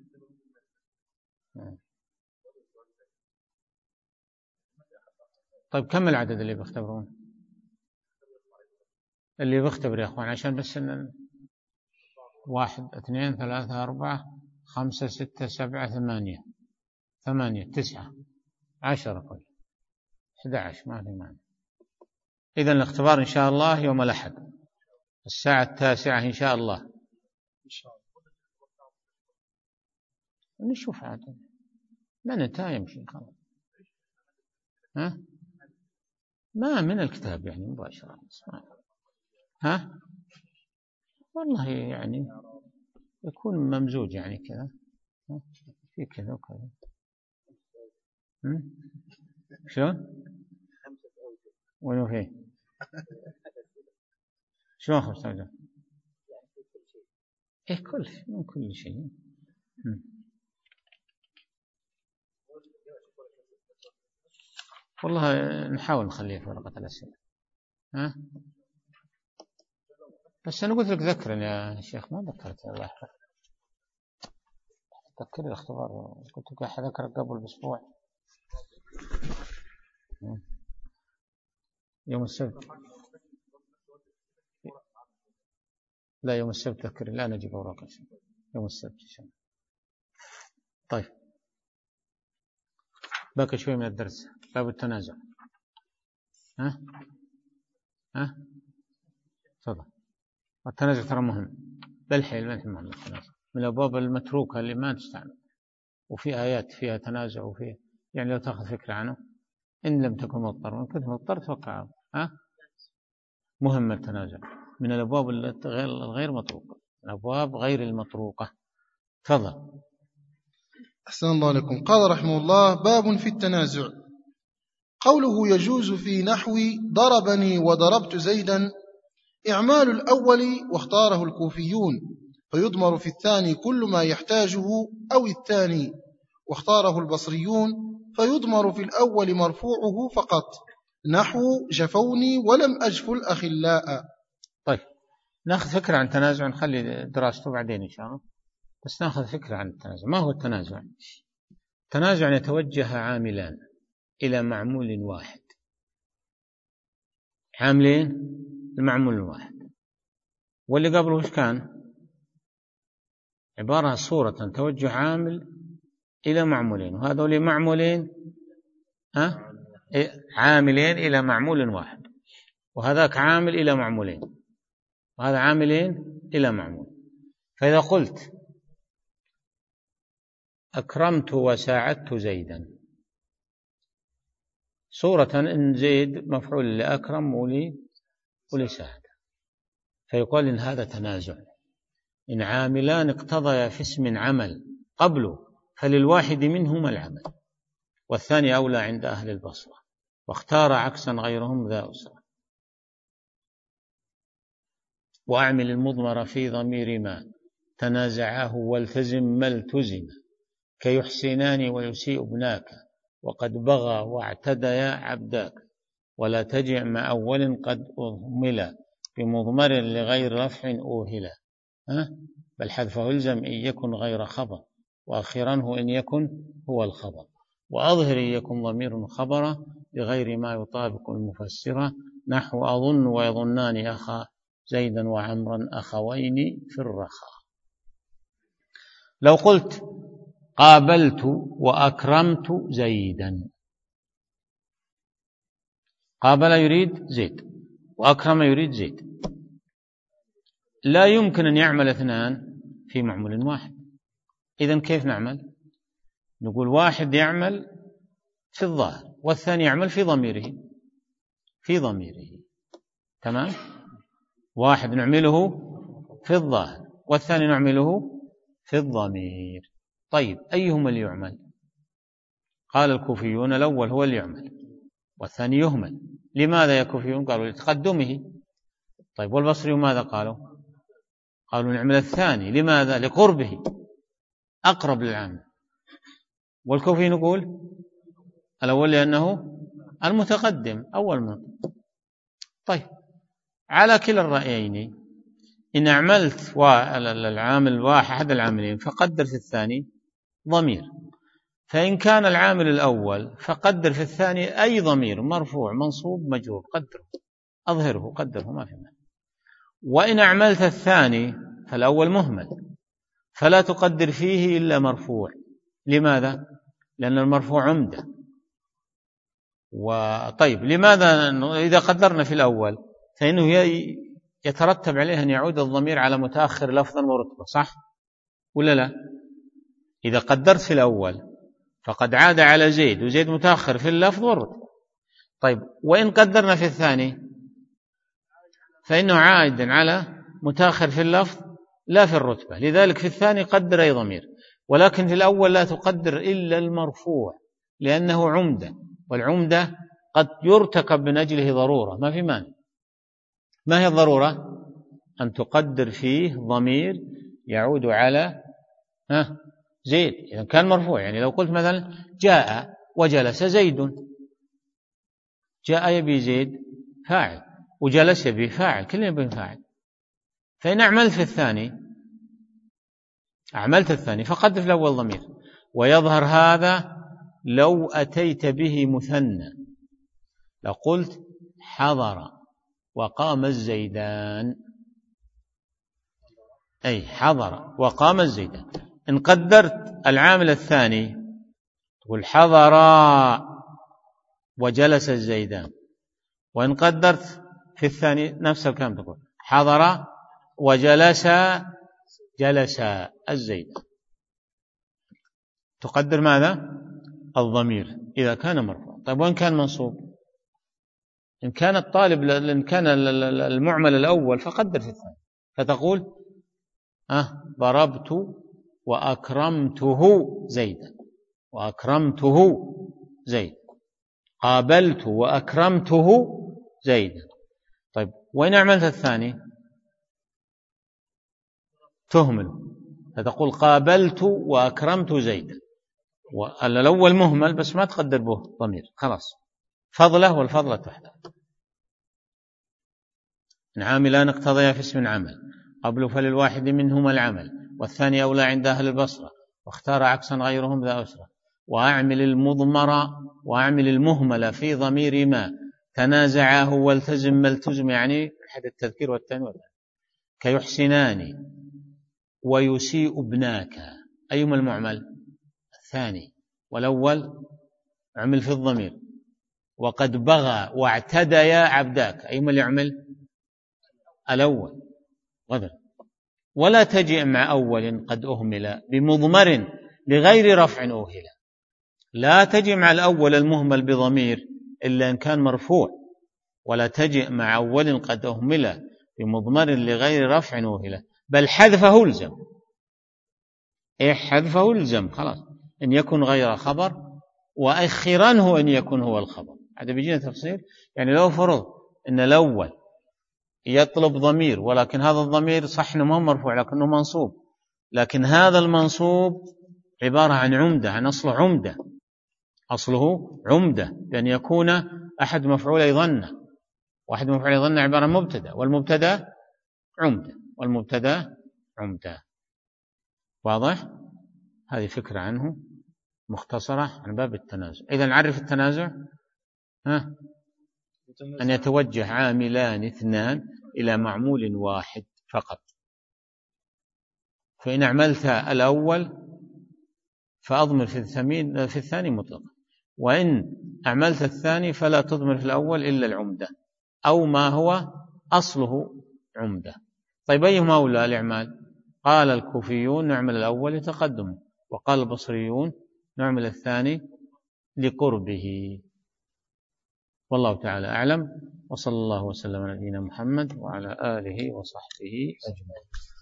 طيب كم العدد اللي بيختبرون؟ اللي بيختبر يا أخوان عشان بس 1 2 3 4 5 6 7 8 9 10 كل 11 ما في معنى. إذن الاختبار إن شاء الله يوم الأحد الساعة 9 إن شاء الله. إن شاء الله نشوف عاد من انتهى يمشي خلاص. ها؟ ما من الكتاب يعني مباشرة. ها؟ والله يعني يكون ممزوج يعني كذا، في كذا وكذا. شلون؟ وينه فيه؟ شلون 5 أوجه؟ إيه من كل شيء. والله نحاول نخليه في ورقة الأسئلة. ها؟ بس أنا قلت لك ذكرني يا شيخ، ما ذكرت الله يحفظك. ذكرني الاختبار، قلت لك أحد ذكرك قبل بأسبوع. يوم السبت. لا يوم السبت ذكر، لا نجيب أوراق يوم السبت إن شاء الله. طيب باقي شوي من الدرس، باب التنازع. ها تفضل. التنازع ترى مهم بالحيل، ما مهم التنازع من الأبواب المتروكة اللي ما تستعمل. وفي آيات فيها تنازع وفيها، يعني لو تأخذ فكرة عنه. إن لم تكن مضطر، وإن كنت مضطر توقع. مهم التنازع من الأبواب الغير مطروقة، الأبواب غير المطروقة. تفضل. أحسن الله لكم. قال رحمه الله: باب في التنازع. قوله يجوز في نحو ضربني وضربت زيدا إعمال الأول واختاره الكوفيون، فيضمر في الثاني كل ما يحتاجه أو الثاني، واختاره البصريون فيضمر في الأول مرفوعه فقط، نحو جفوني ولم أجفل أخلاء. طيب ناخذ فكرة عن التنازع، نخلي دراسته بعدين إن شاء الله، بس ناخذ فكرة عن التنازع. ما هو التنازع؟ التنازع يتوجه عاملان إلى معمول واحد، عاملين المعمول الواحد، واللي قبله وش كان؟ عبارة صورة توجه عامل إلى معمولين، وهذول معمولين عاملين إلى معمول واحد، وهذاك عامل إلى معمولين، وهذا عاملين إلى معمول. فإذا قلت أكرمت وساعدت زيدا، صورة إن زيد مفعول لأكرم ولساعد، فيقول إن هذا تنازع، إن عاملان اقتضيا في اسم عمل قبله فللواحد منهما العمل، والثاني أولى عند أهل البصرة، واختار عكسا غيرهم ذا أسرة. وأعمل المضمر في ضمير ما تنازعه والتزم ما التزم، كيحسنان ويسيء ابناك، وقد بغى واعتديا عبداك، ولا تجع مع أول قد أهملا بمضمر لغير رفع أوهلا، بل حذفه الزم إن يكن غير خبر، وأخيرنه إن يكن هو الخبر، وأظهر إن يكن ضمير خبر بغير ما يطابق المفسرة، نحو أظن ويظنان أخا زيدا وعمرا أخوين في الرخاء. لو قلت قابلت وأكرمت زيدا، قابل يريد زيد وأكرم يريد زيد، لا يمكن أن يعمل اثنان في معمول واحد. إذن كيف نعمل؟ نقول واحد يعمل في الظاهر والثاني يعمل في ضميره، تمام؟ واحد نعمله في الظاهر والثاني نعمله في الضمير. طيب أيهما اللي يعمل؟ قال الكوفيون الأول هو اللي يعمل والثاني يهمل. لماذا يا كوفيون؟ قالوا لتقدمه. طيب والبصريون ماذا قالوا؟ قالوا نعمل الثاني. لماذا؟ لقربه، أقرب للعامل. والكوفي نقول الأول لأنه المتقدم أول من. طيب على كلا الرأيين، إن عملت العامل واحد أحد العاملين فقدر في الثاني ضمير، فإن كان العامل الأول فقدر في الثاني أي ضمير مرفوع منصوب مجرور، قدره أظهره قدره ما في معنى. وإن عملت الثاني فالأول مهمل، فلا تقدر فيه إلا مرفوع. لماذا؟ لأن المرفوع عمدة. وطيب لماذا إذا قدرنا في الأول فإنه يترتب عليه أن يعود الضمير على متأخر لفظا ورتبة، صح ولا لا؟ إذا قدرت في الأول فقد عاد على زيد، وزيد متأخر في اللفظ والرتبة. طيب وإن قدرنا في الثاني فإنه عائد على متأخر في اللفظ لا في الرتبة، لذلك في الثاني قدر أي ضمير، ولكن في الأول لا تقدر إلا المرفوع لأنه عمدة، والعمدة قد يرتكب من أجله ضرورة، ما في مانع. ما هي الضرورة؟ أن تقدر فيه ضمير يعود على زيد إذا كان مرفوع. يعني لو قلت مثلا جاء وجلس زيد، جاء يبي زيد فاعل، وجلس يبي فاعل، كلنا يبي فاعل. فإن أعملت الثاني فقدر في الأول ضمير. ويظهر هذا لو أتيت به مثنى، لقلت حضر وقام الزيدان، أي حضر وقام الزيدان. إن قدرت العامل الثاني تقول حضر وجلس الزيدان، وإن قدرت في الثاني نفس الكلام تقول حضر وجلس الزيدان. تقدر ماذا؟ الضمير إذا كان مرفوع. طيب وإن كان منصوب؟ إن كان الطالب، إن كان المعمل الأول فقدر في الثاني، فتقول ضربت وأكرمته زيدا، وأكرمته زيدا، قابلت وأكرمته زيدا. طيب وإن أعملت الثاني تهمل، فتقول قابلت وأكرمت زيدا. والأول مهمل بس ما تقدر به ضمير، خلاص فضله والفضلة تحت. إن عاملان اقتضيا في اسم عمل قبل فللواحد منهما العمل والثاني أولى عند أهل البصرة، واختار عكسا غيرهم ذا أسرة. وأعمل المضمر وأعمل المهمل في ضمير ما تنازعاه والتزم ما التزم، يعني أحد التذكير والثاني والثاني. كيحسنان ويسيء ابناك، أيهما المعمل؟ الثاني، والأول عمل في الضمير. وقد بغى واعتديا عبداك، أيهما اللي يعمل؟ الأول غدر. ولا تجئ مع أول قد أهمل بمضمر لغير رفع أوهل. لا تجئ مع الأول المهمل بضمير إلا إن كان مرفوع، ولا تجئ مع أول قد أهمل بمضمر لغير رفع أوهل، بل حذفه الزم. حذفه الزم خلاص، إن يكن غير خبر، وأخرنه إن يكن هو الخبر. هذا بيجينا تفصيل. يعني لو فرض إن الأول يطلب ضمير، ولكن هذا الضمير صح إنه مرفوع لكنه منصوب، لكن هذا المنصوب عبارة عن عمدة، عن أصله عمدة، أصله عمدة، بأن يكون أحد مفعولي ظن، واحد مفعولي ظن عبارة عن مبتدأ، والمبتدأ عمدة، والمبتدأ عمدة. واضح؟ هذه فكرة عنه مختصرة عن باب التنازع. إذا نعرف التنازع أن يتوجه عاملان اثنان إلى معمول واحد فقط. فإن عملت الأول فأضمر في الثاني مطلقا، وإن عملت الثاني فلا تضمر في الأول إلا العمدة أو ما هو أصله عمدة. طيب أيهما أولى الإعمال؟ قال الكوفيون نعمل الأول لتقدمه، وقال البصريون نعمل الثاني لقربه. والله تعالى أعلم، وصلى الله وسلم على نبينا محمد وعلى آله وصحبه أجمعين.